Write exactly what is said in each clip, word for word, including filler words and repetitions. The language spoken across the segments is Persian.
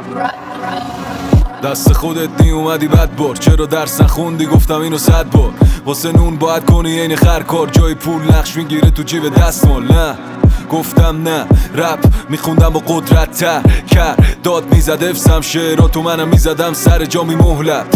دست خودت نی اومدی بد بار، چرا درس نخوندی؟ گفتم اینو صد بار. واسه نون باید کنی عین خرکار، جای پول نقش میگیره تو جیب دستمال. نه گفتم نه، رپ میخوندم با قدرت تر کرد داد میزد افسم شعراتو منم میزدم سر جا میمهلت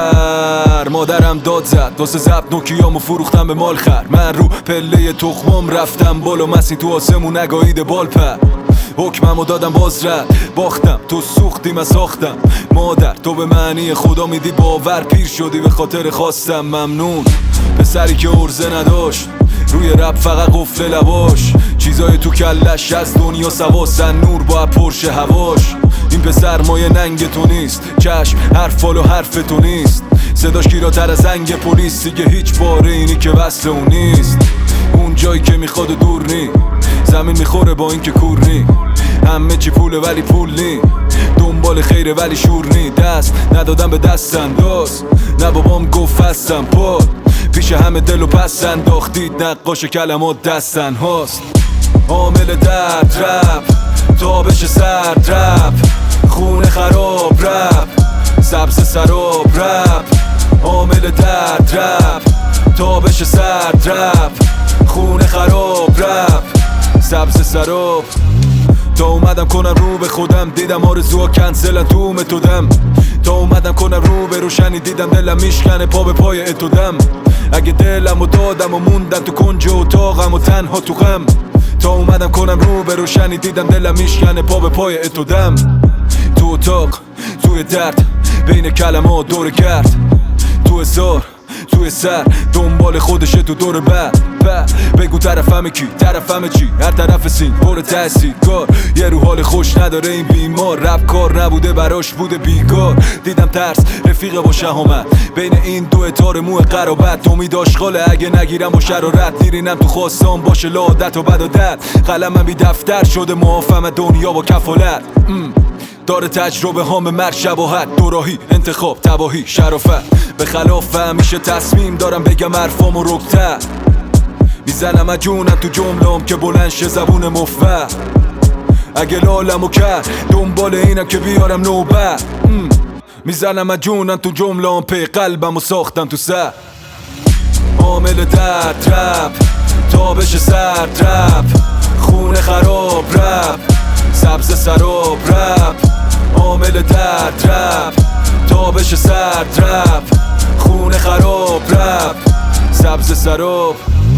پر. مادرم داد زد واسه زبط نوکیامو فروختم به مال خر. من رو پله تخمام رفتم بالا، مسی تو آسمون نگاهیده بال پر. حکممو دادم باز رد باختم، تو سوختی من ساختم. مادر تو به معنی خدا میدی باور، پیر شدی به خاطر خواستم. ممنون پسری که عرضه نداشت، روی رپ فقط قفل لباش. چیزای تو کلش از دنیا سواسن، نور با پرش هواش. این پسر مایه ننگ تو نیست، چشم حرف فالو حرف تو نیست. صداش گیراتر از زنگ پلیس، دیگه هیچ باره اینی که وصل اون نیست. اون جایی که میخواد و دور نی، زمین میخوره با این که کور نی. همه چی پوله ولی پول نی، دنبال خیره ولی شور نی. دست ندادم به دست انداز، نه بابام گفت هستم پاد. پیش همه دل و پس انداختید، نقاش کلمات دستن هاست. عامل درد رپ، تابش سرد رپ، خونه خراب رپ، سبز سراب رپ. عامل درد رپ، تابش سرد رپ، خونه خراب رپ، سبز سراب. تا اومدم کنم رو به خودم، دیدم آرزوها کنسلن تو متدم. تا اومدم کنم رو به روشنی، دیدم دلم میشکنه پا به پای اتودم. اگه دلم و دادم و موندم تو کنج اتاقم و تنها تو غم. تا اومدم کنم رو به روشنی، دیدم دلم میشکنه پا به پای اتودم. تو اتاق، توی درد، بین کلمات دور گرد، تو هزار، توی سر، دنبال خودشه تو دور بعد. بگو طرفم کی، طرفم چی، هر طرف سین پر تحصیلگار. یه رو حال خوش نداره این بیمار، رپ کار نبوده براش بوده بیکار. دیدم ترس رفیق با شهامت، بین این دو اتار موه قرابت. امید آشغاله اگه نگیرم با شرارت، دیرینم تو خواستان باشه لادت و بد و دد. قلمم بی دفتر شده معافم دنیا با کفالت. داره تجربه هام مرگ شباهت، دوراهی انتخاب تباهی شرافت. به خلاف همیشه تصمیم دارم بگم حرفام و رکتر. میزنم جونم تو جمله‌ام که بلند شه زبون مفر. اگه لالمو کرد دنبال اینم که بیارم نوبت. میزنم جونم تو جمله‌ام، پی قلبم و ساختم تو سر. عامل درد رپ، تابش سرد رپ، خونه خراب رپ، سبز سراب رپ. عامل درد رپ، تابش سرد رپ، خونه خراب رپ، سبز سراب.